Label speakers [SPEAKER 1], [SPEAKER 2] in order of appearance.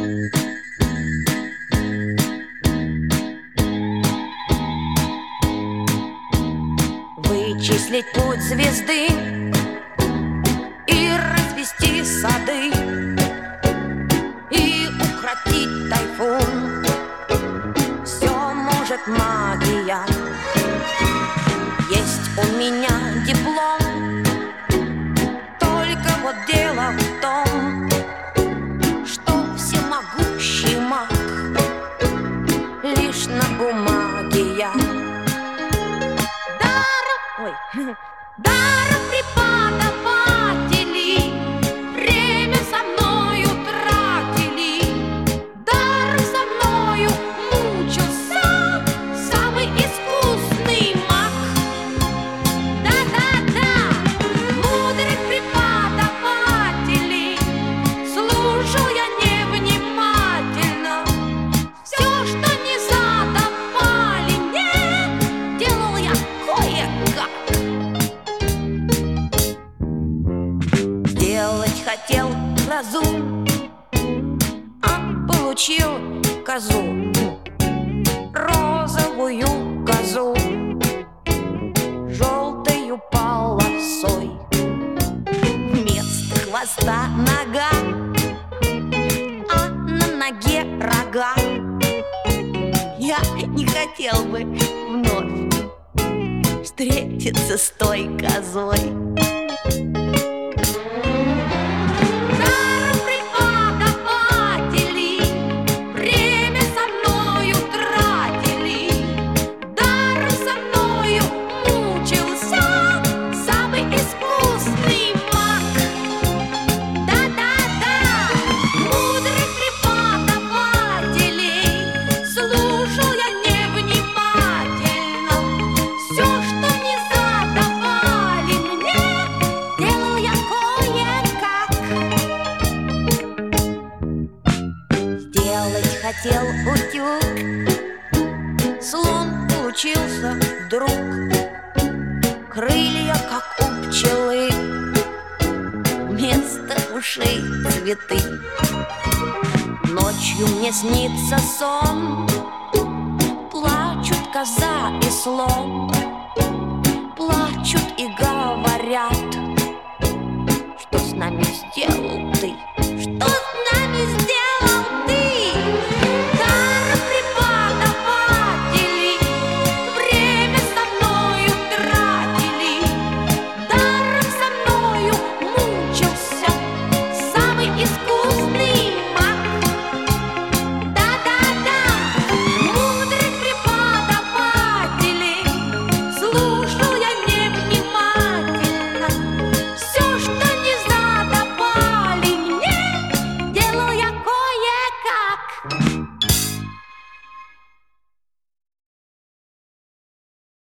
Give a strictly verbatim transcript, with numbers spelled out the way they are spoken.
[SPEAKER 1] Вычислить путь звезды и развести сады, и укротить тайфун. Все может магия. Есть у меня диплом, только вот дело в том, что всемогущий маг лишь на бумаге я. Ой. Даром преподаватели время со мною тратили, даром со мною мучился самый искусный маг. Да-да-да, мудрых преподавателей слушал я невнимательно. Все, что не задавали мне, делал я кое-как. Делать хотел грозу, а получил козу, розовую козу, желтою полосой. Вместо хвоста нога, а на ноге рога. Я не хотел бы вновь встретиться с той козой. Даром преподаватели время со мною тратили, даром со мною мучился самый искусный маг. Да-да-да, мудрых преподавателей слушал я невнимательно. Все, что не задавали мне, делал я кое-как. Сделать хотел утюг, слон получился вдруг. Крылья, как у пчелы, вместо ушей цветы. Ночью мне снится сон, плачут коза и слон, плачут и говорят: